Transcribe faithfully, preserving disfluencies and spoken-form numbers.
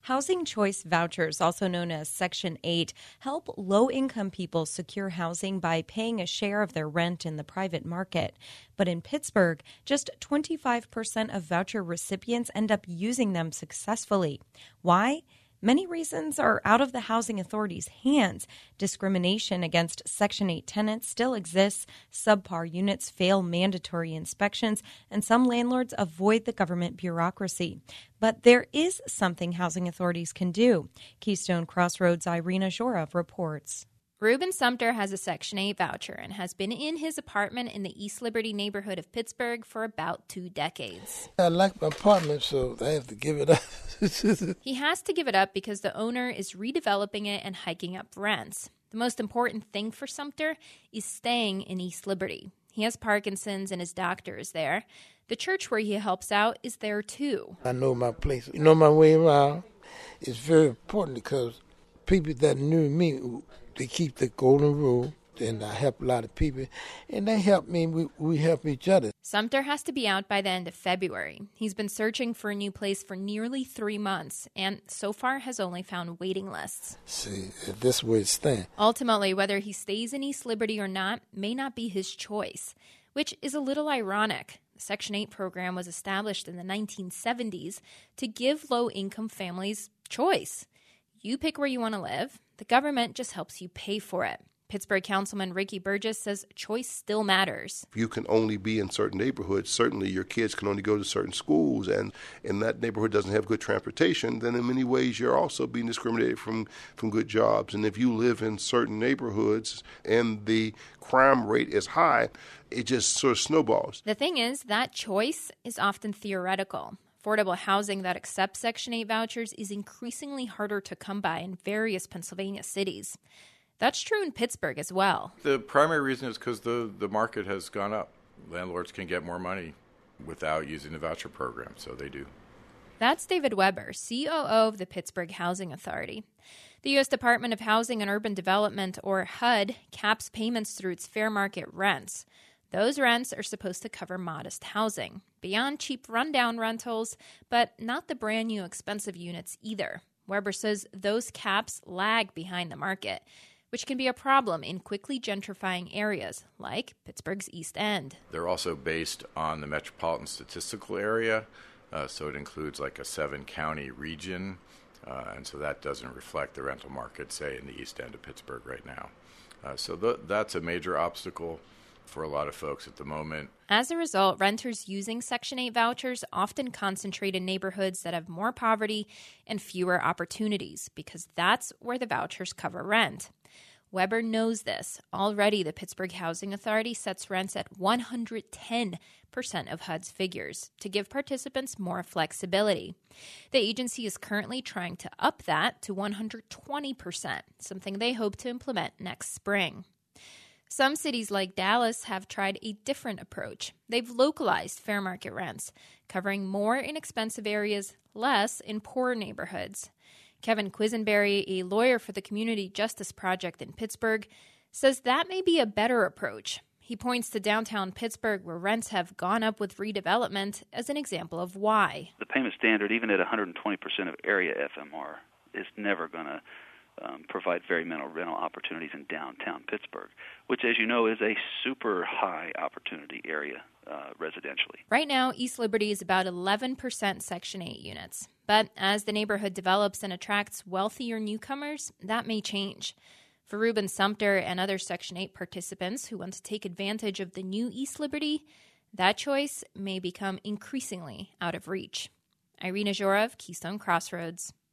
Housing Choice Vouchers, also known as Section eight, help low-income people secure housing by paying a share of their rent in the private market. But in Pittsburgh, just twenty-five percent of voucher recipients end up using them successfully. Why? Many reasons are out of the housing authority's hands. Discrimination against Section eight tenants still exists, subpar units fail mandatory inspections, and some landlords avoid the government bureaucracy. But there is something housing authorities can do. Keystone Crossroads' Irina Zhorov reports. Reuben Sumter has a Section eight voucher and has been in his apartment in the East Liberty neighborhood of Pittsburgh for about two decades. I like my apartment, so I have to give it up. He has to give it up because the owner is redeveloping it and hiking up rents. The most important thing for Sumter is staying in East Liberty. He has Parkinson's and his doctor is there. The church where he helps out is there too. I know my place. You know my way around. It's very important because people that knew me, they keep the golden rule, and I help a lot of people, and they help me. We, we help each other. Sumter has to be out by the end of February. He's been searching for a new place for nearly three months, and so far has only found waiting lists. See, this way it stands. Ultimately, whether he stays in East Liberty or not may not be his choice, which is a little ironic. The Section eight program was established in the nineteen seventies to give low-income families choice. You pick where you want to live. The government just helps you pay for it. Pittsburgh Councilman Ricky Burgess says choice still matters. If you can only be in certain neighborhoods, certainly your kids can only go to certain schools, and, and that neighborhood doesn't have good transportation, then in many ways you're also being discriminated from, from good jobs. And if you live in certain neighborhoods and the crime rate is high, it just sort of snowballs. The thing is, that choice is often theoretical. Affordable housing that accepts Section eight vouchers is increasingly harder to come by in various Pennsylvania cities. That's true in Pittsburgh as well. The primary reason is because the, the market has gone up. Landlords can get more money without using the voucher program, so they do. That's David Weber, C O O of the Pittsburgh Housing Authority. The U S Department of Housing and Urban Development, or H U D, caps payments through its fair market rents. Those rents are supposed to cover modest housing, beyond cheap rundown rentals, but not the brand new expensive units either. Weber says those caps lag behind the market, which can be a problem in quickly gentrifying areas like Pittsburgh's East End. They're also based on the metropolitan statistical area, uh, so it includes like a seven-county region, uh, and so that doesn't reflect the rental market, say, in the East End of Pittsburgh right now. Uh, so th- that's a major obstacle for a lot of folks at the moment. As a result, renters using Section eight vouchers often concentrate in neighborhoods that have more poverty and fewer opportunities because that's where the vouchers cover rent. Weber knows this. Already, the Pittsburgh Housing Authority sets rents at one hundred ten percent of H U D's figures to give participants more flexibility. The agency is currently trying to up that to one hundred twenty percent, something they hope to implement next spring. Some cities like Dallas have tried a different approach. They've localized fair market rents, covering more inexpensive areas, less in poorer neighborhoods. Kevin Quisenberry, a lawyer for the Community Justice Project in Pittsburgh, says that may be a better approach. He points to downtown Pittsburgh, where rents have gone up with redevelopment, as an example of why. The payment standard, even at one hundred twenty percent of area F M R, is never going to Um, provide very many rental opportunities in downtown Pittsburgh, which, as you know, is a super high opportunity area uh, residentially. Right now, East Liberty is about eleven percent Section eight units. But as the neighborhood develops and attracts wealthier newcomers, that may change. For Reuben Sumter and other Section eight participants who want to take advantage of the new East Liberty, that choice may become increasingly out of reach. Irina Zhorov, Keystone Crossroads.